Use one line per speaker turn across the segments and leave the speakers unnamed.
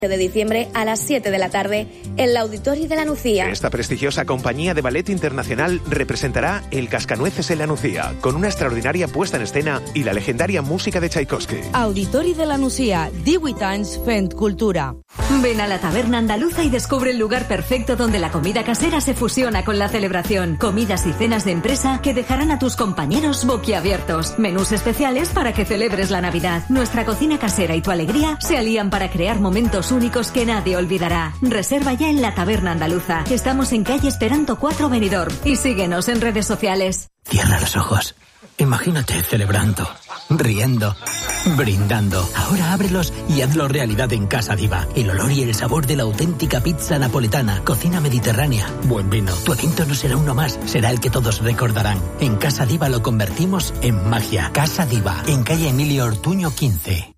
de diciembre a las 7 de la tarde en el Auditorio de la Nucía.
Esta prestigiosa compañía de ballet internacional representará El Cascanueces en la Nucía, con una extraordinaria puesta en escena y la legendaria música de Tchaikovsky.
Auditori de la Nucía, 18 anys fent cultura.
Ven a la Taberna Andaluza y descubre el lugar perfecto donde la comida casera se fusiona con la celebración. Comidas y cenas de empresa que dejarán a tus compañeros boquiabiertos. Menús especiales para que celebres la Navidad. Nuestra cocina casera y tu alegría se alían para crear momentos únicos que nadie olvidará. Reserva ya en la Taberna Andaluza. Estamos en calle Esperanto 4 Benidorm y síguenos en redes sociales.
Cierra los ojos. Imagínate celebrando, riendo, brindando. Ahora ábrelos y hazlo realidad en Casa Diva. El olor y el sabor de la auténtica pizza napoletana, cocina mediterránea, buen vino. Tu evento no será uno más, será el que todos recordarán. En Casa Diva lo convertimos en magia. Casa Diva, en calle Emilio Ortuño 15.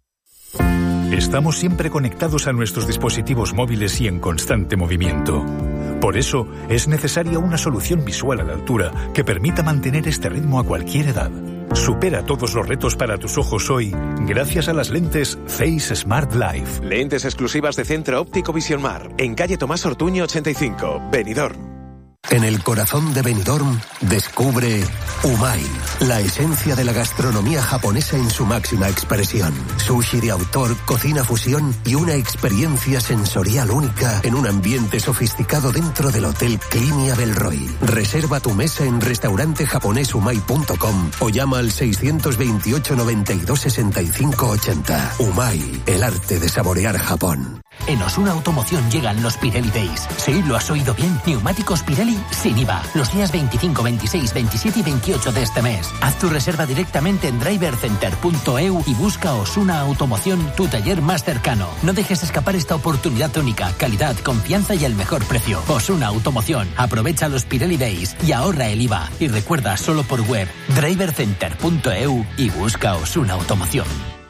Estamos siempre conectados a nuestros dispositivos móviles y en constante movimiento. Por eso, es necesaria una solución visual a la altura que permita mantener este ritmo a cualquier edad. Supera todos los retos para tus ojos hoy gracias a las lentes Face Smart Life.
Lentes exclusivas de Centro Óptico Visionmar, en calle Tomás Ortuño 85, Benidorm.
En el corazón de Benidorm, descubre Umai, la esencia de la gastronomía japonesa en su máxima expresión. Sushi de autor, cocina fusión y una experiencia sensorial única en un ambiente sofisticado dentro del Hotel Clinia Belroy. Reserva tu mesa en restaurantejaponesumai.com o llama al 628 92 65 80. Umai, el arte de saborear Japón.
En Osuna Automoción llegan los Pirelli Days. Sí, lo has oído bien. Neumáticos Pirelli sin IVA. Los días 25, 26, 27 y 28 de este mes. Haz tu reserva directamente en drivercenter.eu y busca Osuna Automoción, tu taller más cercano. No dejes escapar esta oportunidad única. Calidad, confianza y el mejor precio. Osuna Automoción. Aprovecha los Pirelli Days y ahorra el IVA. Y recuerda, solo por web, drivercenter.eu y busca Osuna Automoción.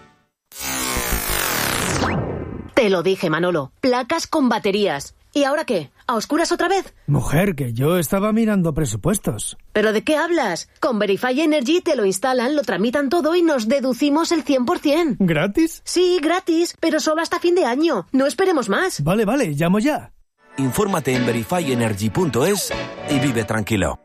Te lo dije, Manolo. Placas con baterías. ¿Y ahora qué? ¿A oscuras otra vez?
Mujer, que yo estaba mirando presupuestos.
¿Pero de qué hablas? Con Verify Energy te lo instalan, lo tramitan todo y nos deducimos el 100%.
¿Gratis?
Sí, gratis, pero solo hasta fin de año. No esperemos más.
Vale, llamo ya.
Infórmate en verifyenergy.es y vive tranquilo.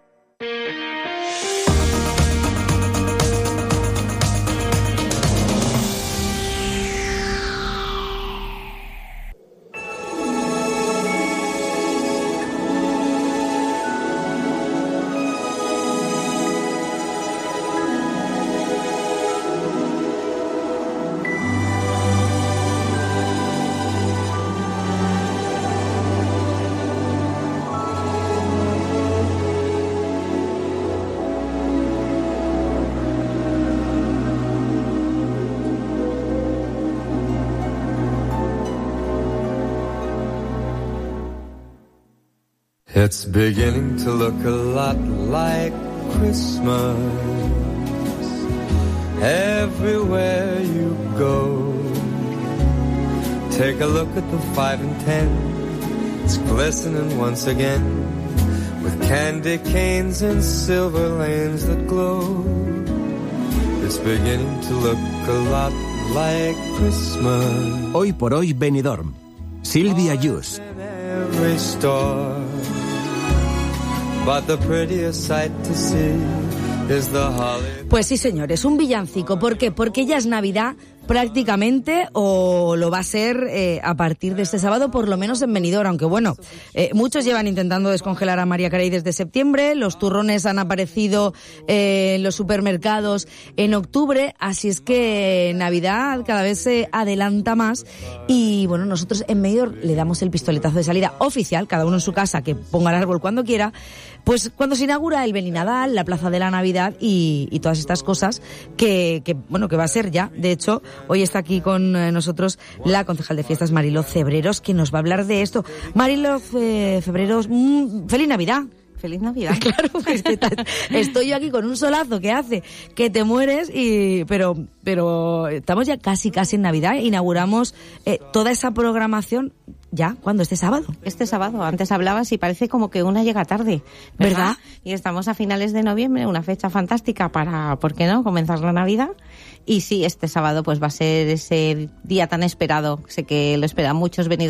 It's beginning to look a lot like Christmas everywhere you go. Take a look at the 5 and 10. It's glistening once again with candy canes and silver lanes that glow. It's beginning to look a lot like Christmas.
Hoy por hoy Benidorm. Silvia Yus.
Every store. But the prettiest sight to see is the holly.
Pues sí, señores, un villancico. ¿Por qué? Porque ya es Navidad prácticamente, o lo va a ser a partir de este sábado, por lo menos en Benidorm, aunque bueno, muchos llevan intentando descongelar a María Carey desde septiembre, los turrones han aparecido en los supermercados en octubre, así es que Navidad cada vez se adelanta más y bueno, nosotros en Benidorm le damos el pistoletazo de salida oficial, cada uno en su casa, que ponga el árbol cuando quiera, pues cuando se inaugura el Belinadal, la Plaza de la Navidad y todas estas cosas que bueno, que va a ser ya, de hecho. Hoy está aquí con nosotros la concejal de fiestas Mariló Cebreros, que nos va a hablar de esto. Mariló Cebreros, ¡feliz Navidad!
Feliz Navidad.
Claro, pues que estoy yo aquí con un solazo que hace que te mueres, pero estamos ya casi en Navidad. Inauguramos toda esa programación ya, ¿cuándo? ¿Este sábado?
Este sábado. Antes hablabas y parece como que una llega tarde, ¿verdad? Y estamos a finales de noviembre, una fecha fantástica para, ¿por qué no?, comenzar la Navidad. Y sí, este sábado pues va a ser ese día tan esperado. Sé que lo esperan muchos venidores